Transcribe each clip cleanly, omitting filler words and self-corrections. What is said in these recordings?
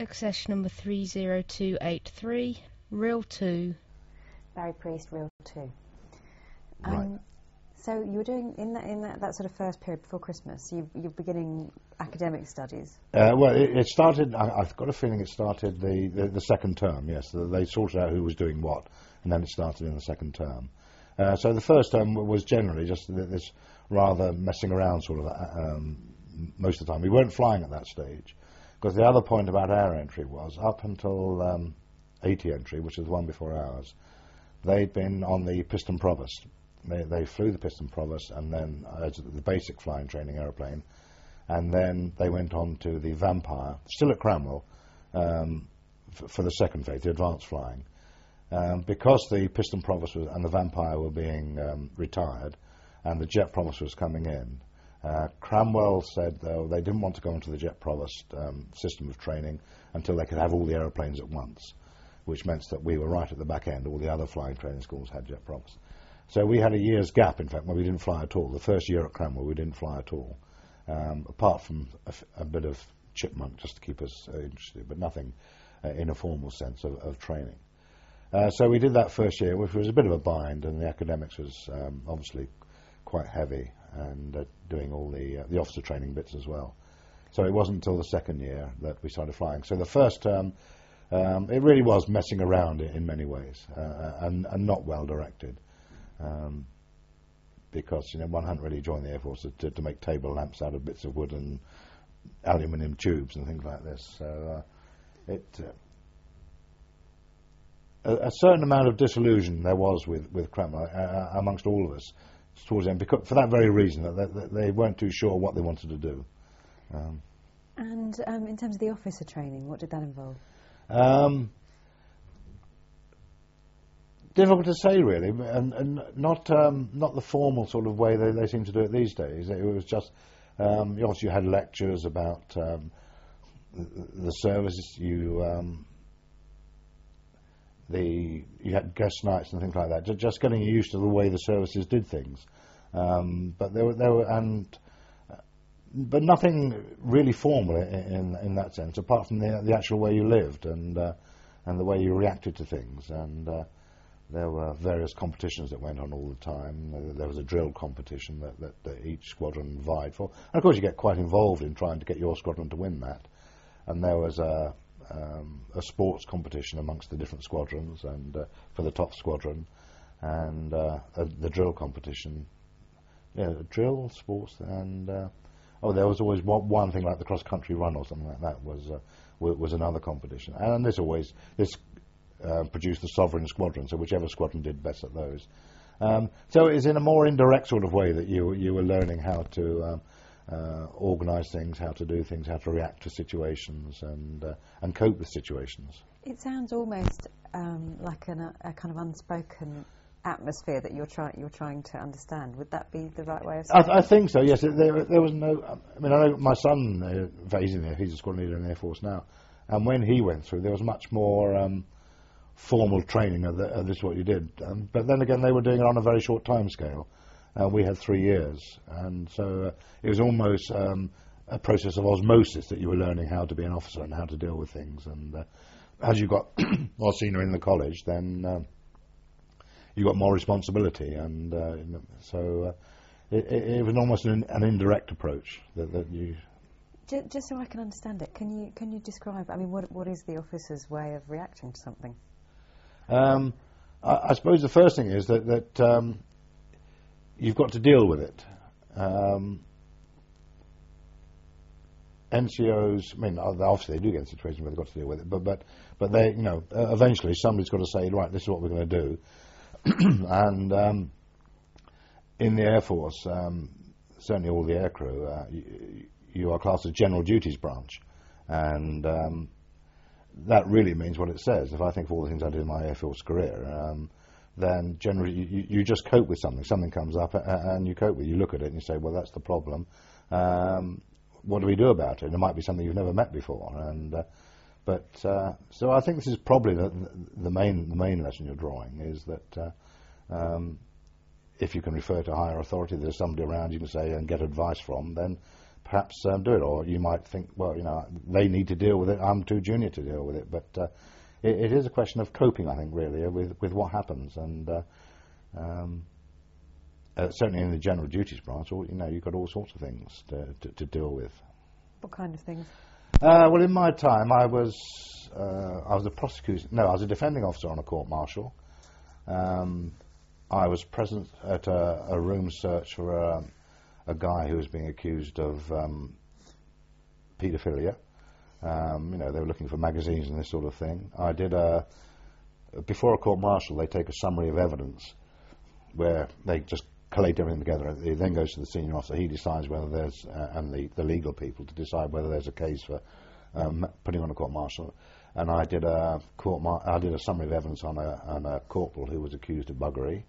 Accession number 30283, Reel 2. Barry Priest, Reel 2. Right. So you were doing, in that sort of first period before Christmas, you're beginning academic studies? Well, it started, I've got a feeling it started the second term, yes. They sorted out who was doing what, and then it started in the second term. So the first term was generally just this rather messing around sort of most of the time. We weren't flying at that stage, because the other point about our entry was, up until 80 entry, which was the one before ours, they'd been on the Piston Provost. They flew the Piston Provost, and then the basic flying training aeroplane, and then they went on to the Vampire, still at Cranwell, for the second phase, the advanced flying. Because the Piston Provost and the Vampire were being retired, and the Jet Provost was coming in, Cranwell said they didn't want to go into the Jet Provost system of training until they could have all the aeroplanes at once, which meant that we were right at the back end. All the other flying training schools had Jet Provost. So we had a year's gap, in fact, where we didn't fly at all. The first year at Cranwell, we didn't fly at all, apart from a bit of chipmunk just to keep us interested, but nothing in a formal sense of training. So we did that first year, which was a bit of a bind, and the academics was obviously quite heavy, and doing all the officer training bits as well. So it wasn't until the second year that we started flying. So the first term, it really was messing around in many ways, and not well directed, because one hadn't really joined the Air Force to make table lamps out of bits of wood and aluminium tubes and things like this. So a certain amount of disillusion there was with Cranwell amongst all of us towards them, because for that very reason, that they weren't too sure what they wanted to do. And in terms of the officer training, what did that involve? Difficult to say, really, and not the formal sort of way they seem to do it these days. It was just, obviously you had lectures about the service, you had guest nights and things like that, just getting used to the way the services did things. But but nothing really formal in that sense, apart from the actual way you lived and the way you reacted to things. And there were various competitions that went on all the time. There was a drill competition that each squadron vied for. And of course you get quite involved in trying to get your squadron to win that. And there was a sports competition amongst the different squadrons, and for the top squadron, and the drill competition. Yeah, drill, sports, and there was always one thing like the cross-country run or something like that was another competition. And this produced the sovereign squadron, so whichever squadron did best at those. So it was in a more indirect sort of way that you were learning how to organise things, how to do things, how to react to situations, and cope with situations. It sounds almost like a kind of unspoken atmosphere that you're trying to understand. Would that be the right way of saying it? I think so, yes. There was no... I mean, I know my son, he's a squadron leader in the Air Force now, and when he went through, there was much more formal training of this is what you did. But then again, they were doing it on a very short time scale. We had 3 years, and so it was almost a process of osmosis that you were learning how to be an officer and how to deal with things. And as you got more senior in the college, then you got more responsibility, and so it was almost an indirect approach that you. Just so I can understand it, can you describe? I mean, what is the officer's way of reacting to something? I suppose the first thing is that you've got to deal with it. NCOs, I mean, obviously they do get in situations where they've got to deal with it, but they, eventually somebody's got to say, right, this is what we're going to do. And in the Air Force, certainly all the aircrew, you are classed as General Duties Branch, and that really means what it says. If I think of all the things I did in my Air Force career, then generally you just cope with something. Something comes up and you cope with it. You look at it and you say, well, that's the problem. What do we do about it? And it might be something you've never met before. And so I think this is probably the main lesson you're drawing, is that if you can refer to higher authority, there's somebody around you can say and get advice from, then perhaps do it, or you might think, well, they need to deal with it. I'm too junior to deal with it, but it is a question of coping, I think, really, with what happens, and certainly in the general duties branch, you've got all sorts of things to deal with. What kind of things? Well, in my time, I was a prosecutor. No, I was a defending officer on a court martial. I was present at a room search for a guy who was being accused of paedophilia. They were looking for magazines and this sort of thing. I did before a court martial, they take a summary of evidence where they just collate everything together. It then goes to the senior officer. He decides whether there's, and the legal people to decide whether there's a case for putting on a court martial. And I did a summary of evidence on a corporal who was accused of buggery.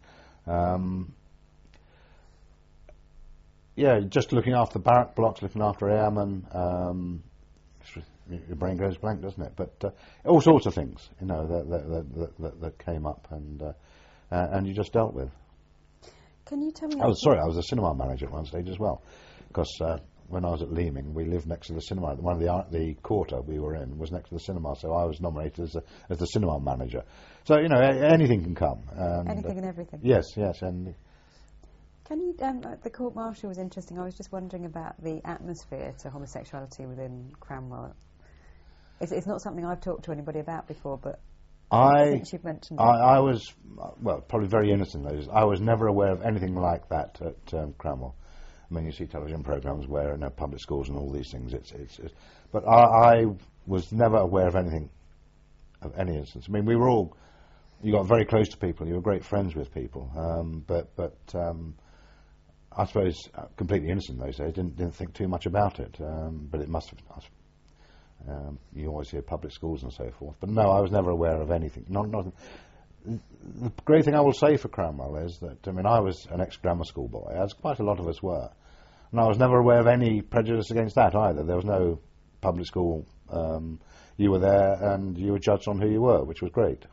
Just looking after the barrack blocks, looking after airmen. Your brain goes blank, doesn't it? But all sorts of things, that came up, and you just dealt with. Can you tell me? I was a cinema manager at one stage as well, because when I was at Leaming, we lived next to the cinema. One of the quarter we were in was next to the cinema, so I was nominated as the cinema manager. So anything can come. Anything and everything. Yes, and. Can you? The court martial was interesting. I was just wondering about the atmosphere to homosexuality within Cranwell. It's not something I've talked to anybody about before, but I think you've mentioned it. I was, probably very innocent. I was never aware of anything like that at Cranwell. I mean, you see television programs where in public schools and all these things. But I was never aware of anything, of any instance. I mean, you got very close to people. You were great friends with people. But I suppose completely innocent those days. Didn't think too much about it. But it must have. You always hear public schools and so forth. But no, I was never aware of anything. The great thing I will say for Cranwell is that, I was an ex-grammar school boy, as quite a lot of us were. And I was never aware of any prejudice against that either. There was no public school. You were there and you were judged on who you were, which was great.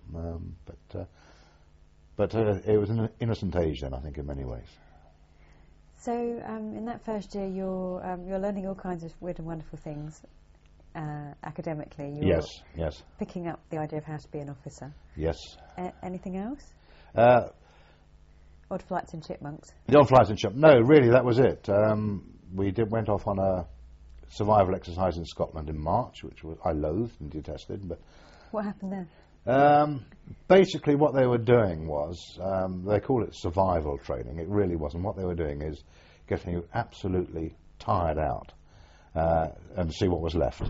But it was an innocent age then, I think, in many ways. So in that first year, you're learning all kinds of weird and wonderful things. Academically, yes, picking up the idea of how to be an officer. Yes. Anything else? Odd Flights and Chipmunks. The Odd Flights and Chipmunks. No, really, that was it. We went off on a survival exercise in Scotland in March, which I loathed and detested. But what happened there? Basically, what they were doing was they call it survival training. It really wasn't. What they were doing is getting you absolutely tired out. And see what was left.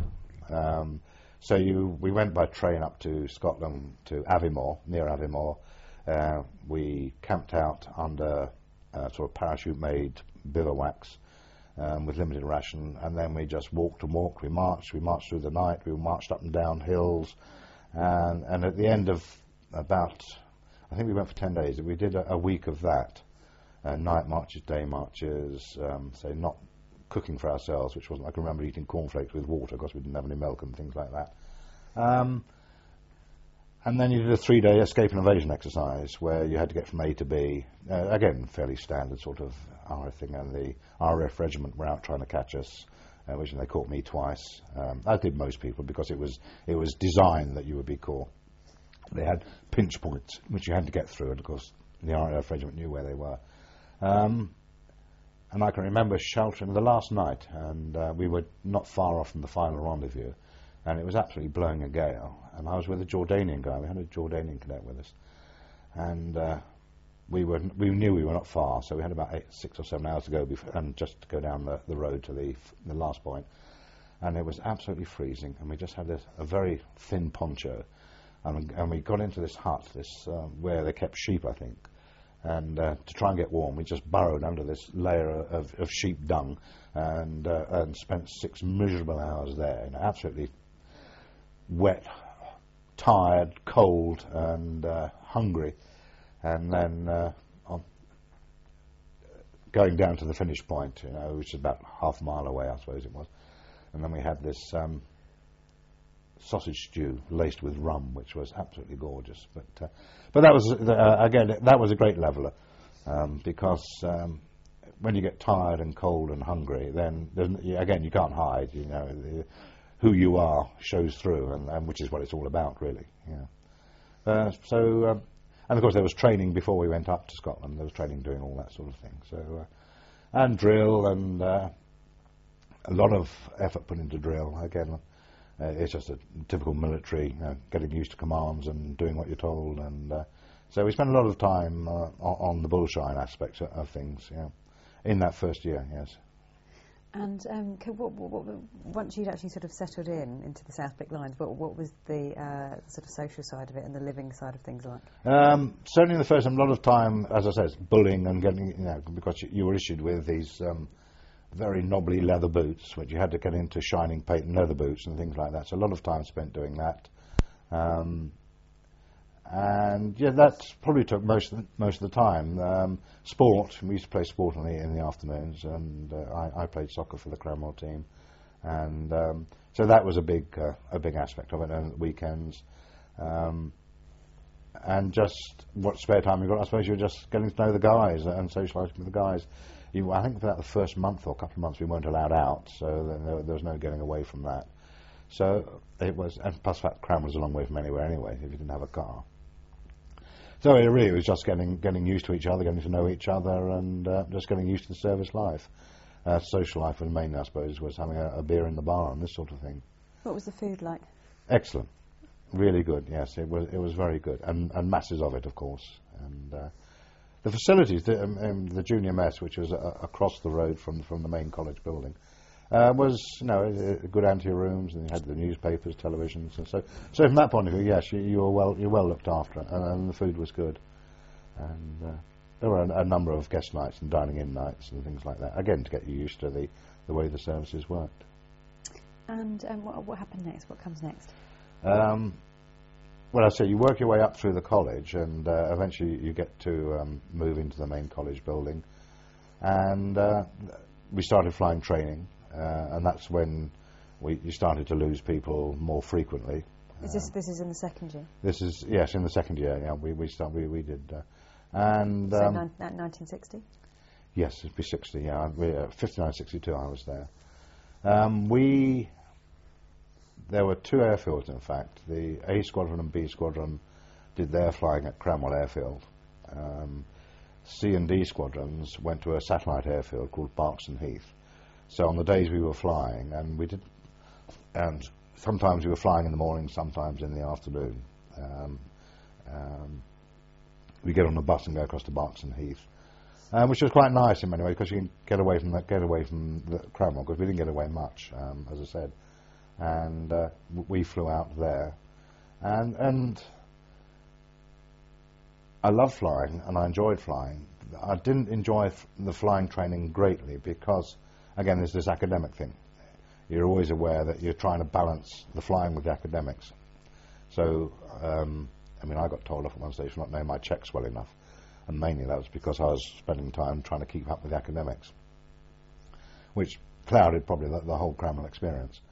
We went by train up to Scotland, to Aviemore, near Aviemore. We camped out under sort of parachute-made bivouacs with limited ration, and then we just walked. We marched through the night. We marched up and down hills, and at the end of I think we went for 10 days. We did a week of that, night marches, day marches, not cooking for ourselves, which wasn't. I can remember eating cornflakes with water because we didn't have any milk and things like that. And then you did a 3-day escape and evasion exercise where you had to get from A to B. Again, fairly standard sort of RAF thing. And the RAF regiment were out trying to catch us, which they caught me twice. As did most people, because it was designed that you would be caught. They had pinch points which you had to get through, and of course the RAF regiment knew where they were. And I can remember sheltering the last night, and we were not far off from the final rendezvous, and it was absolutely blowing a gale. And I was with a Jordanian guy. We had a Jordanian cadet with us, and we knew we were not far, so we had about 6 or 7 hours to go, and just to go down the road to the last point. And it was absolutely freezing, and we just had a very thin poncho, and we got into this hut, where they kept sheep, I think. And to try and get warm, we just burrowed under this layer of sheep dung and spent 6 miserable hours there, absolutely wet, tired, cold, and hungry. And then going down to the finish point, which is about half a mile away, I suppose it was. And then we had this sausage stew laced with rum, which was absolutely gorgeous. But that was again, that was a great leveller, because when you get tired and cold and hungry, then again you can't hide. Who you are shows through, and which is what it's all about, really. Yeah. And of course there was training before we went up to Scotland. There was training doing all that sort of thing. So and drill and a lot of effort put into drill. Again, it's just a typical military, getting used to commands and doing what you're told. And so we spent a lot of time on the bullshine aspects of things. In that first year, yes. And once you'd actually sort of settled into the South Pick Lines, what was the sort of social side of it and the living side of things like? Certainly in the first time, a lot of time, as I said, bullying and getting, because you were issued with these very knobbly leather boots, which you had to get into shining patent leather boots and things like that. So a lot of time spent doing that. And yeah, that probably took most of the time. Sport, we used to play sport in the afternoons, and I played soccer for the Cranwell team, and so that was a big aspect of it. And at the weekends, and just what spare time you got, I suppose you were just getting to know the guys and socialising with the guys. I think for that the first month or couple of months we weren't allowed out, so there was no getting away from that. So it was, and plus that Cranwell was a long way from anywhere anyway, if you didn't have a car. So it really was just getting used to each other, getting to know each other, and just getting used to the service life. Social life, and mainly, I suppose, was having a beer in the bar and this sort of thing. What was the food like? Excellent, really good. Yes, it was very good, and masses of it, of course. And the facilities, the junior mess, which was across the road from the main college building, was good ante-rooms, and you had the newspapers, televisions, and so from that point of view, yes, you're well looked after, and the food was good, and there were a number of guest nights and dining in nights and things like that, again to get you used to the way the services worked. And what happened next? What comes next? Well, I say you work your way up through the college, and eventually you get to move into the main college building, and we started flying training. And that's when you started to lose people more frequently. This is in the second year? This is, yes, in the second year. Yeah, we did. And so 1960? Yes, it'd be 60. Yeah, 59, 62. I was there. There were two airfields, in fact. The A Squadron and B Squadron did their flying at Cranwell Airfield. C and D Squadrons went to a satellite airfield called Barkston Heath. So on the days we were flying, and sometimes we were flying in the morning, sometimes in the afternoon. We get on a bus and go across to Barkston Heath, which was quite nice in many ways because you can get away from the Cranwell, because we didn't get away much, as I said. And we flew out there, and I love flying and I enjoyed flying. I didn't enjoy the flying training greatly because, again, there's this academic thing. You're always aware that you're trying to balance the flying with the academics. So, I got told off at one stage for not knowing my checks well enough, and mainly that was because I was spending time trying to keep up with the academics, which clouded probably the whole Cranwell experience.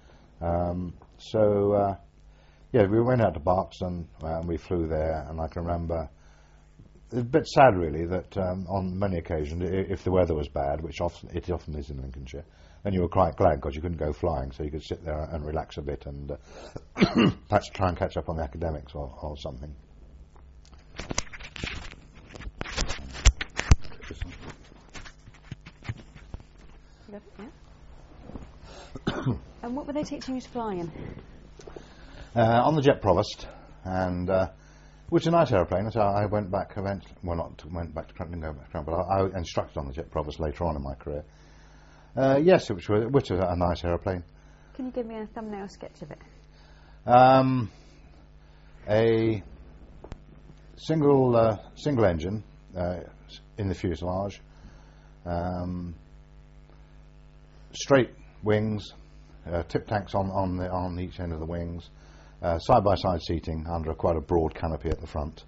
We went out to Barkston and we flew there, and I can remember, it's a bit sad really that on many occasions, if the weather was bad, which it often is in Lincolnshire, then you were quite glad because you couldn't go flying, so you could sit there and relax a bit and perhaps try and catch up on the academics or something. And what were they teaching you to fly in? On the Jet Provost, and which is a nice aeroplane. So I went back eventually. Well, not went back to Cranwell, but I instructed on the Jet Provost later on in my career. Yes, which was a nice aeroplane. Can you give me a thumbnail sketch of it? A single engine in the fuselage, straight wings, tip tanks on each end of the wings, side by side seating under quite a broad canopy at the front.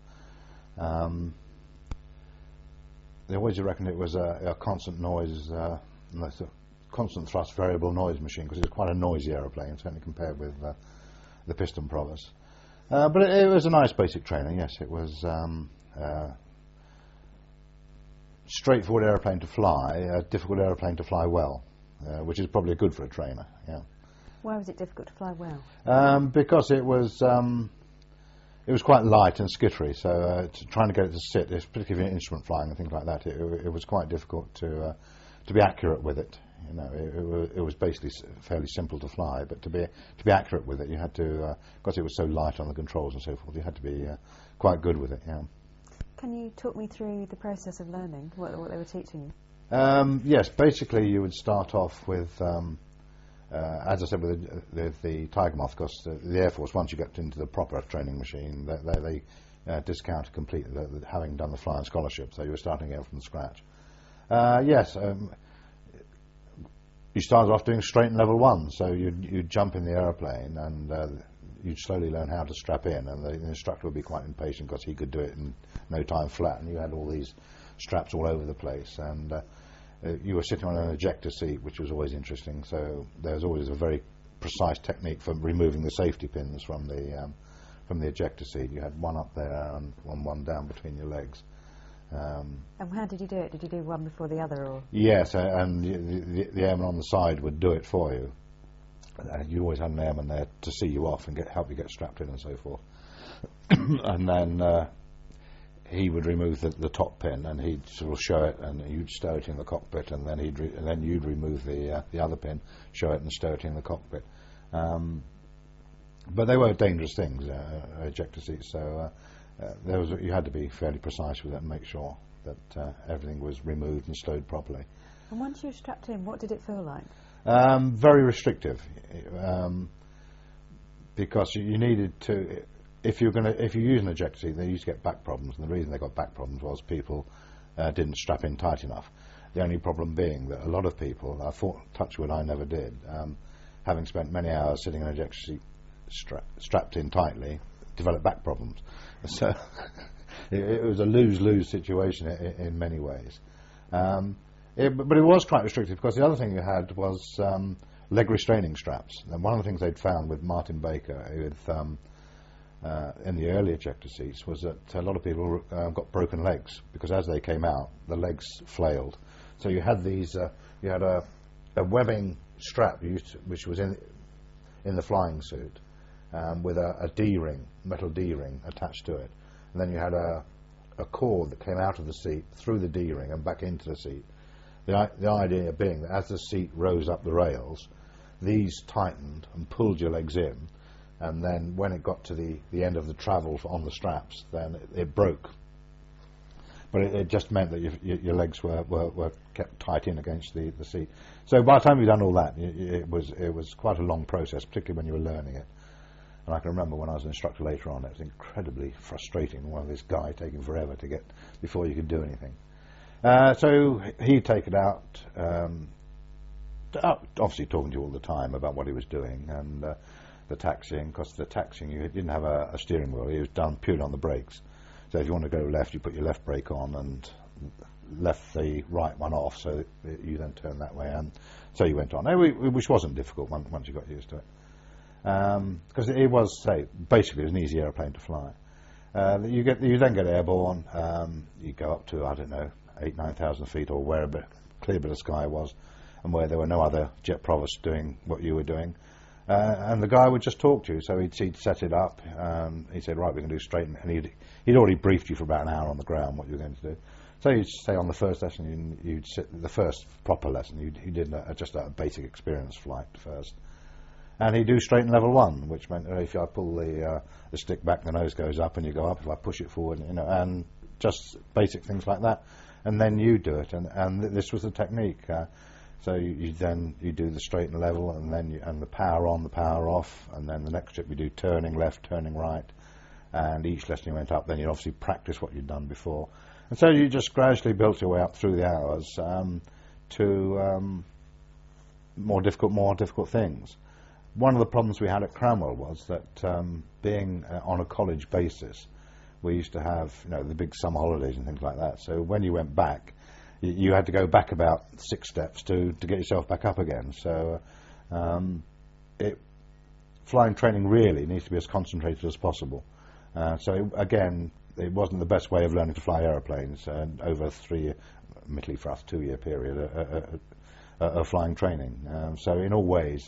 They always reckoned it was a constant noise, constant thrust variable noise machine, because it was quite a noisy aeroplane, certainly compared with the Piston Provost. But it was a nice basic training. Yes, it was straightforward aeroplane to fly, a difficult aeroplane to fly well, which is probably good for a trainer. Yeah. Why was it difficult to fly well? Because it was quite light and skittery, so trying to get it to sit, particularly in instrument flying and things like that, it was quite difficult to be accurate with it. You know, it was basically fairly simple to fly, but to be accurate with it, you had to, because it was so light on the controls and so forth, you had to be quite good with it. Yeah. Can you talk me through the process of learning, what they were teaching you? Yes, basically you would start off with, as I said, with the Tiger Moth, because the Air Force, once you get into the proper training machine, they discount completely having done the flying scholarship, so you were starting out from scratch. Yes, you started off doing straight and level one, so you'd jump in the aeroplane and you'd slowly learn how to strap in, and the instructor would be quite impatient because he could do it in no time flat, and you had all these straps all over the place, and you were sitting on an ejector seat, which was always interesting, so there was always a very precise technique for removing the safety pins from the ejector seat. You had one up there and one down between your legs. And how did you do it? Did you do one before the other? Or? Yes, and the airman on the side would do it for you. You always had an airman there to see you off and help you get strapped in and so forth. And then he would remove the top pin, and he'd sort of show it, and you'd stow it in the cockpit, and then then you'd remove the other pin, show it, and stow it in the cockpit. But they were dangerous things, ejector seats, so you had to be fairly precise with it and make sure that everything was removed and stowed properly. And once you were strapped in, what did it feel like? Very restrictive, because you needed to. If you use an ejector seat, they used to get back problems, and the reason they got back problems was people didn't strap in tight enough. The only problem being that a lot of people, touch wood, I never did, having spent many hours sitting in an ejector seat strapped in tightly, developed back problems. So it was a lose-lose situation in many ways. But it was quite restrictive, because the other thing you had was leg restraining straps. And one of the things they'd found with Martin Baker in the early ejector seats was that a lot of people got broken legs, because as they came out, the legs flailed. So you had these, you had a webbing strap which was in the flying suit, with a D-ring, metal D-ring attached to it. And then you had a cord that came out of the seat through the D-ring and back into the seat. The idea being that as the seat rose up the rails, these tightened and pulled your legs in, and then when it got to the end of the travel on the straps, then it broke. But it just meant that your legs were kept tight in against the seat. So by the time you'd done all that, it was quite a long process, particularly when you were learning it. And I can remember when I was an instructor later on, it was incredibly frustrating, one of this guy taking forever to get before you could do anything. So he'd take it out, obviously talking to you all the time about what he was doing, and the taxiing, because the taxiing, you didn't have a steering wheel, it was done purely on the brakes. So if you want to go left, you put your left brake on and left the right one off, so that you then turn that way, and so you went on, which wasn't difficult once you got used to it. Because it was, basically it was an easy aeroplane to fly. You then get airborne, you go up to, 8,000-9,000 feet, or where a clear bit of sky was, and where there were no other jet provosts doing what you were doing. And the guy would just talk to you, so he'd set it up, he said, right, we can do straight, and he'd already briefed you for about an hour on the ground what you were going to do. So you'd say on the first lesson, you'd sit, the first proper lesson, you did just a basic experience flight first. And he'd do straight and level one, which meant if I pull the stick back, the nose goes up and you go up. If I push it forward, and just basic things like that. And then you do it, and this was the technique. So you do the straight and level, and then and the power on, the power off, and then the next trip you do turning left, turning right, and each lesson you went up. Then you obviously practice what you'd done before, and so you just gradually built your way up through the hours to more difficult things. One of the problems we had at Cranwell was that being on a college basis, we used to have the big summer holidays and things like that. So when you went back, you had to go back about 6 steps to get yourself back up again. So flying training really needs to be as concentrated as possible. So again, it wasn't the best way of learning to fly aeroplanes over admittedly for us, 2-year period of flying training. So in all ways,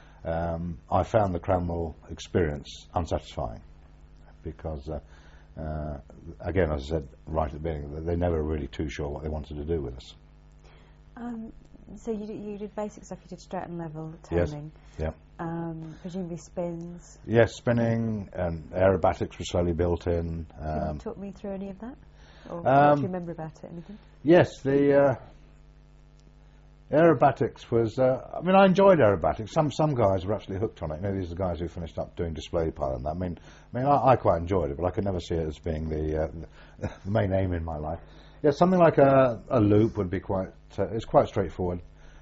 I found the Cranwell experience unsatisfying because, again, as I said right at the beginning, they never really too sure what they wanted to do with us. So you did basic stuff. You did Stratton level turning. Yes. Yeah. Presumably spins. Yes, spinning and aerobatics were slowly built in. Can you talk me through any of that? Or what do you remember about it? Anything? Yes, the aerobatics was. I mean, I enjoyed aerobatics. Some guys were absolutely hooked on it. You know, these are the guys who finished up doing display pilot and that. I mean, I quite enjoyed it, but I could never see it as being the main aim in my life. Yeah, something like a loop would be quite. It's quite straightforward.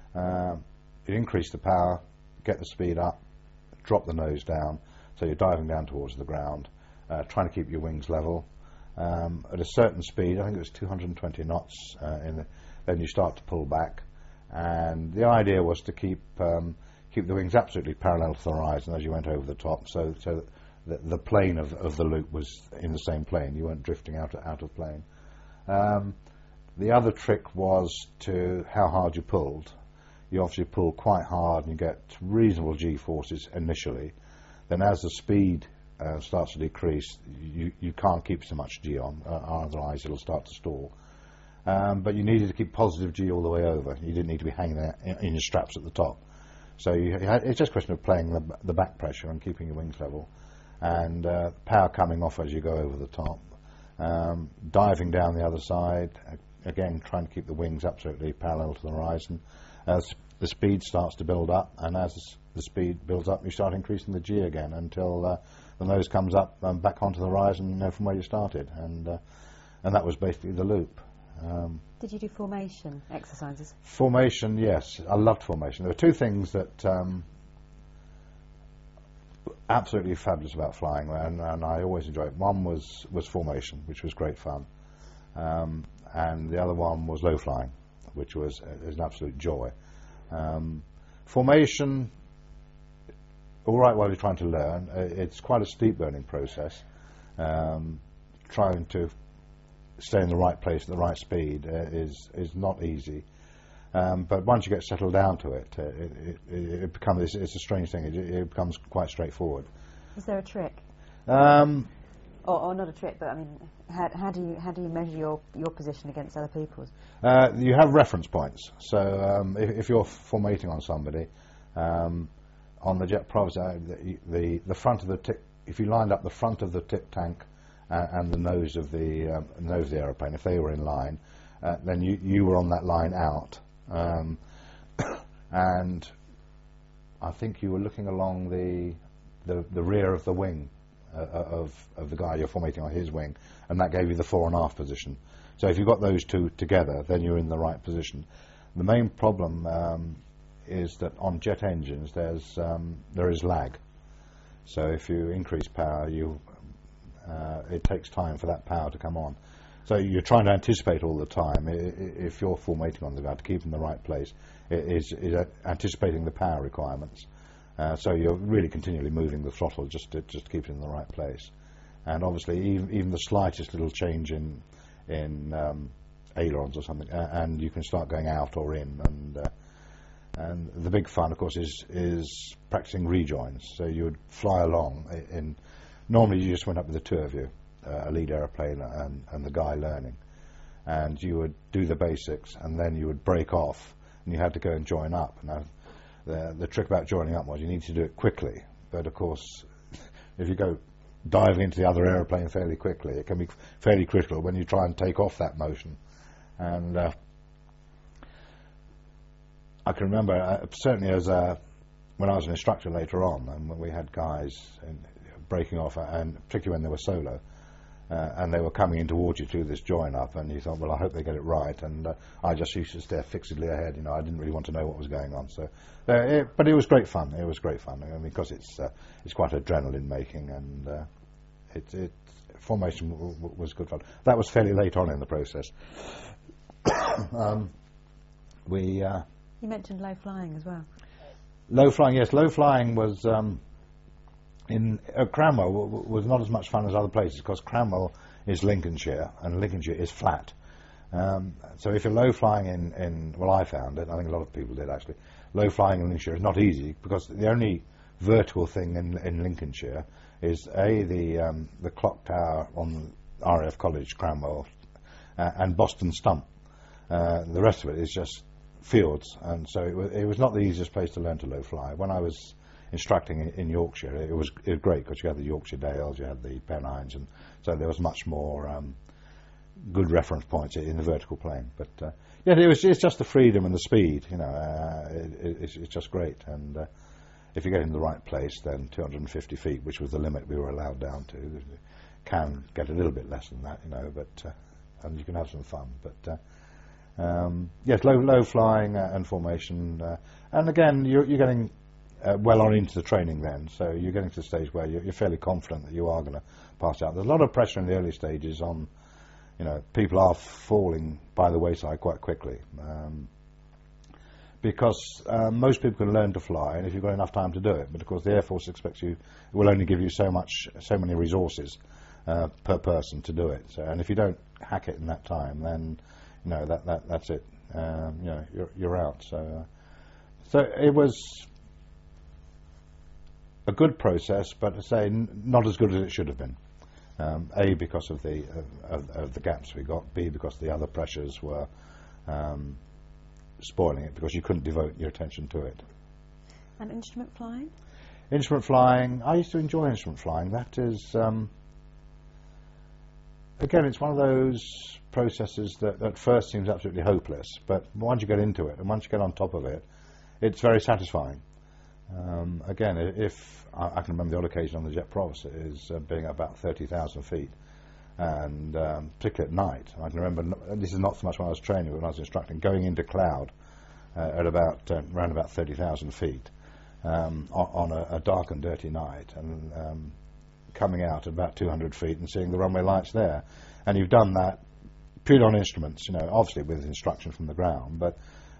You increase the power, get the speed up, drop the nose down, so you're diving down towards the ground, trying to keep your wings level. At a certain speed, I think it was 220 knots, then you start to pull back. And the idea was to keep the wings absolutely parallel to the horizon as you went over the top, so the plane of the loop was in the same plane. You weren't drifting out of plane. The other trick was to how hard you pulled. You obviously pull quite hard and you get reasonable G-forces initially. Then as the speed starts to decrease, you can't keep so much G on, otherwise it'll start to stall. But you needed to keep positive G all the way over. You didn't need to be hanging there in your straps at the top. So it's just a question of playing the back pressure and keeping your wings level. And power coming off as you go over the top. Diving down the other side, again trying to keep the wings absolutely parallel to the horizon. As the speed starts to build up, and as the speed builds up, you start increasing the G again until the nose comes up back onto the horizon, you know, from where you started. And that was basically the loop. Did you do formation exercises? Formation, yes. I loved formation. There were two things that absolutely fabulous about flying, and I always enjoyed it. One was formation, which was great fun, and the other one was low flying, which was an absolute joy. Formation, all right while you're trying to learn. It's quite a steep learning process. Trying to stay in the right place at the right speed is not easy. But once you get settled down to it, it becomes it's a strange thing. It becomes quite straightforward. Is there a trick? Or not a trick, but I mean, how do you measure your position against other people's? You have reference points. So if you're formating on somebody, on the jet provs, the front of the tip, if you lined up the front of the tip tank and the nose of the aeroplane, if they were in line, then you were on that line out. And I think you were looking along the rear of the wing of the guy you're formating on his wing, and that gave you the fore and aft position. So if you got those two together, then you're in the right position. The main problem is that on jet engines there is lag. So if you increase power, it takes time for that power to come on. So you're trying to anticipate all the time. If you're formating on the guy to keep in the right place, is anticipating the power requirements. So you're really continually moving the throttle just to keep it in the right place. And obviously, even the slightest little change in ailerons or something, and you can start going out or in. And the big fun, of course, is practicing rejoins. So you would fly along. Normally, you just went up with the two of you, a lead aeroplane and the guy learning, and you would do the basics, and then you would break off, and you had to go and join up. Now, the trick about joining up was you need to do it quickly, but of course, if you go diving into the other aeroplane fairly quickly, it can be fairly critical when you try and take off that motion. And I can remember, certainly as when I was an instructor later on, and when we had guys breaking off, and particularly when they were solo, and they were coming in towards you through this join up, and you thought, well, I hope they get it right. And I just used to stare fixedly ahead. You know, I didn't really want to know what was going on. So, but it was great fun. It was great fun, I mean, because it's quite adrenaline making, and formation was good fun. That was fairly late on in the process. You mentioned low flying as well. Low flying, yes. Low flying was. In Cranwell was not as much fun as other places because Cranwell is Lincolnshire and Lincolnshire is flat. So if you're low flying well, I found it, I think a lot of people did actually, low flying in Lincolnshire is not easy because the only vertical thing in Lincolnshire is the clock tower on RAF College, Cranwell, and Boston Stump. The rest of it is just fields, and so it was not the easiest place to learn to low fly. When I was instructing in Yorkshire, it was great because you had the Yorkshire Dales, you had the Pennines, and so there was much more good reference points in the vertical plane. But it's just the freedom and the speed, it's just great. And if you get in the right place, then 250 feet, which was the limit we were allowed down to, can get a little bit less than that, but and you can have some fun. But yes, low flying and formation, and again, you're getting well on into the training then, so you're getting to the stage where you're fairly confident that you are going to pass out. There's a lot of pressure in the early stages on, people are falling by the wayside quite quickly, because most people can learn to fly, and if you've got enough time to do it, but of course the Air Force expects you, will only give you so many resources per person to do it. So, and if you don't hack it in that time, then that's it. You're out. So it was a good process, but to say not as good as it should have been. A, because of the gaps we got. B, because the other pressures were spoiling it, because you couldn't devote your attention to it. And instrument flying? Instrument flying, I used to enjoy instrument flying. That is, again, it's one of those processes that at first seems absolutely hopeless, but once you get into it and once you get on top of it, it's very satisfying. Again, if I can remember the odd occasion on the Jet Provost is being about 30,000 feet, and particularly at night. I can remember, this is not so much when I was training, but when I was instructing, going into cloud at around about 30,000 feet on a dark and dirty night, and coming out at about 200 feet and seeing the runway lights there. And you've done that purely on instruments, obviously with instruction from the ground, but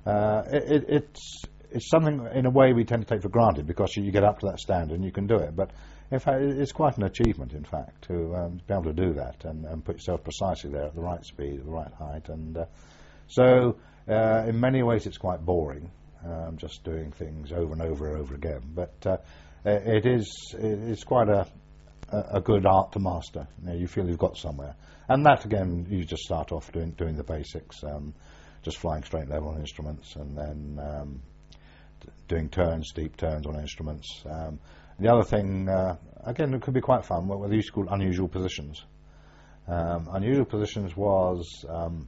it's something in a way we tend to take for granted because you get up to that standard and you can do it. But in fact, it's quite an achievement, in fact, to be able to do that and put yourself precisely there at the right speed, at the right height. And so in many ways it's quite boring, just doing things over and over and over again. But it's quite a good art to master. You feel you've got somewhere. And that, again, you just start off doing the basics, just flying straight level on instruments, and then doing steep turns on instruments. The other thing, again, it could be quite fun, what they used to call unusual positions. Unusual positions was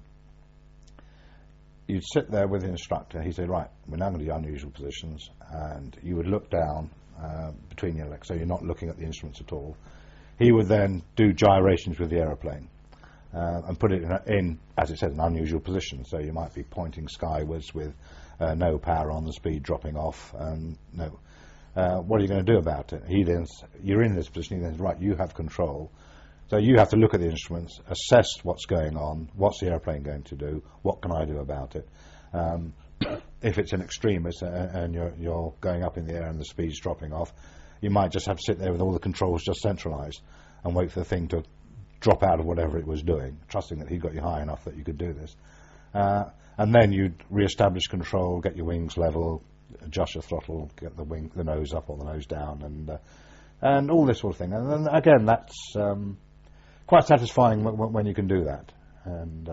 you'd sit there with the instructor, he'd say, right, we're now going to do unusual positions, and you would look down between your legs, so you're not looking at the instruments at all. He would then do gyrations with the aeroplane and put it in, as it said, an unusual position. So you might be pointing skywards with no power on, the speed dropping off, and what are you going to do about it? You're in this position, he then says, right, you have control. So you have to look at the instruments, assess what's going on, what's the airplane going to do, what can I do about it? If it's an extremist and you're going up in the air and the speed's dropping off, you might just have to sit there with all the controls just centralised and wait for the thing to drop out of whatever it was doing, trusting that he'd got you high enough that you could do this. And then you'd re-establish control, get your wings level, adjust your throttle, get the nose up or the nose down, and all this sort of thing. And then again, that's quite satisfying when you can do that. And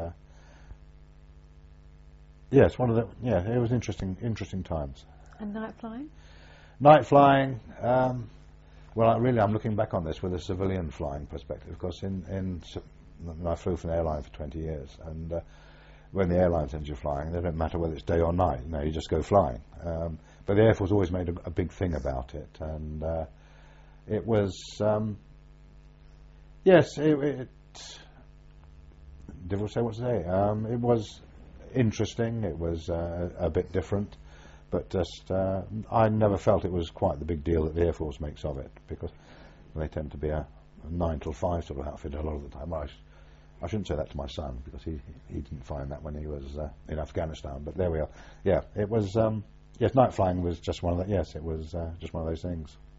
yes, it was interesting times. And night flying? Night flying. Well, I'm looking back on this with a civilian flying perspective, because I flew for an airline for 20 years, and when the airline sends you flying, it doesn't matter whether it's day or night. You just go flying. But the Air Force always made a big thing about it, and it was yes. Difficult to say what to say. It was interesting. It was a bit different, but just I never felt it was quite the big deal that the Air Force makes of it, because they tend to be a 9 till 5 sort of outfit a lot of the time. I shouldn't say that to my son, because he didn't find that when he was in Afghanistan. But there we are. Yeah, it was. Yes, night flying was just one of the. Yes, it was just one of those things.